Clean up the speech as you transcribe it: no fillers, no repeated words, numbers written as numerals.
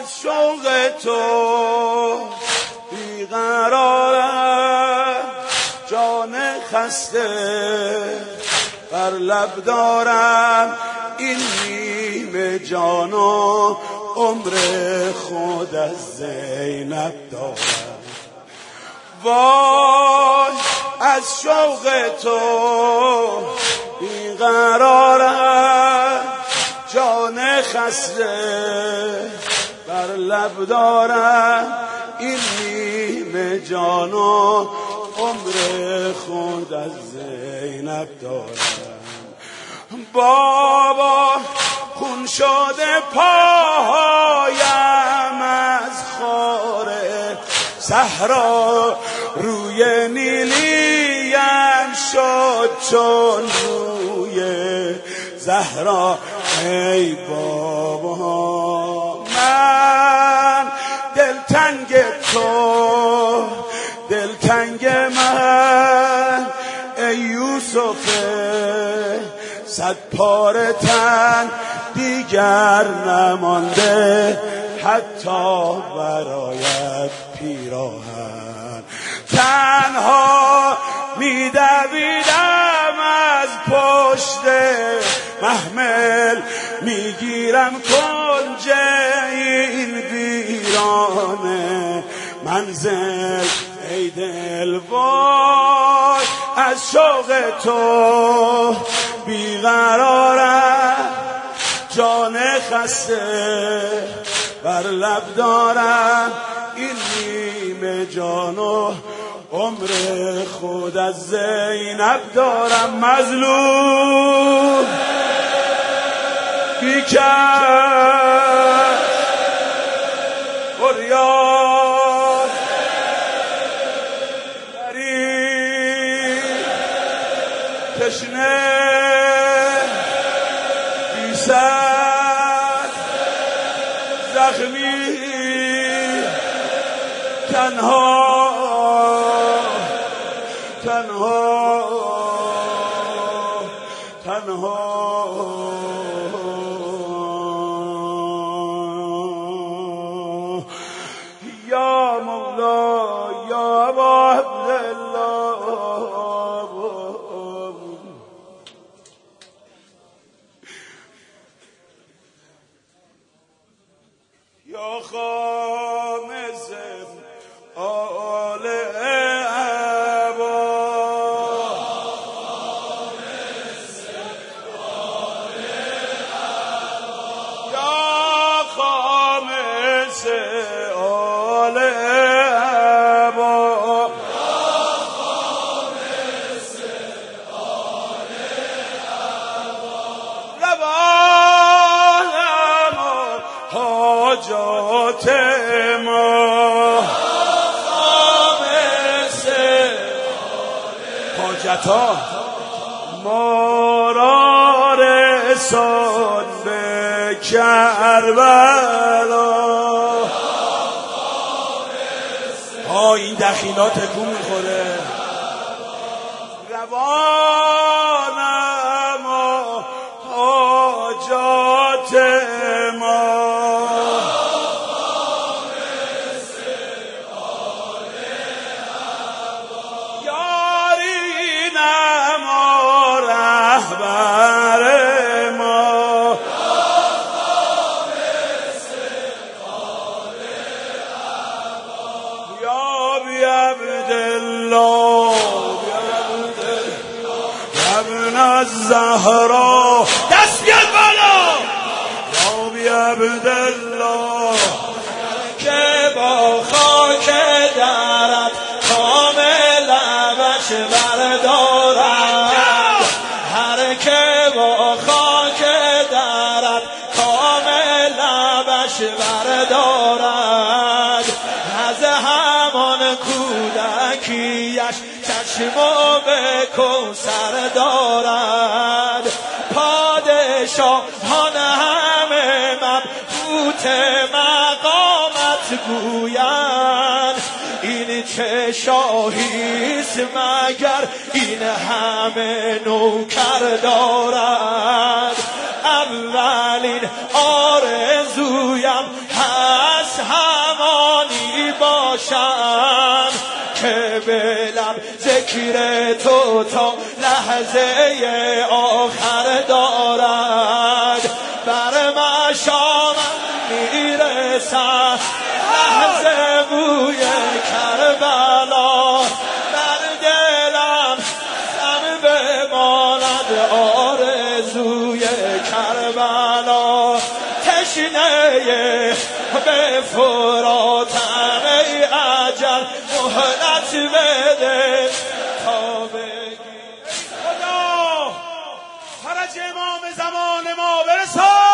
از شوق تو بیقرارم، جان خسته بر لب دارم، این نیمه جان و عمر خود از زینب دارم. وای از شوق تو بیقرارم، جان خسته بر لب دارم، این نیمه جان و عمر خود از زینب دارم. بابا خون شده پایم از خار صحرا، روی نیلیم شد چون روی زهرا. ای بابا من دلتنگ تو، دلتنگ من ای یوسف صد پاره تن، دیگر نمانده حتی برایت پیراهن. تنها میدویدم از پشت محمل، میگیرم کنج این ویرانه منزل. ای دل وای از شوق تو بیقرارم، جان خسته بر لب دارم، این نیمه جان و عمر خود از زینب دارم. مظلوم بیکر فریاد غریب تشنه بی‌سر زخمی تنها تنها تنها. یا مولا یا ابا عبدالله، یا خامس آل ابا، یا خامس آل ابا، روانم و حاجات ما، حاجتا ما را رسان به کربلا. این دخیلات تکون میخوره. روانم و حاجات ما، یارینم و رهبر ما، یا بی عبدالله ابن الزهرا، دست بیاد بالا. یا بی عبدالله که با خاک درت کامل لبش بردارد، هر که با خاک درت کامل لبش بردارد، از همان کودکیش چشم به کوثر دارد. پادشاهان همه مبهوت مقامت گویند، این چه شاهیست مگر این همه نوکر دارد. اولین آرزویم باشم که به لب ذکر تو تا لحظه آخر دارد. بر مشامم میرسم لحظه بوی کربلا، در دلم سم بماند آرزوی کربلا. تشنه به فراتم ای اجل مهلت بده تا بگی. خدا فرج امام زمان ما برسان.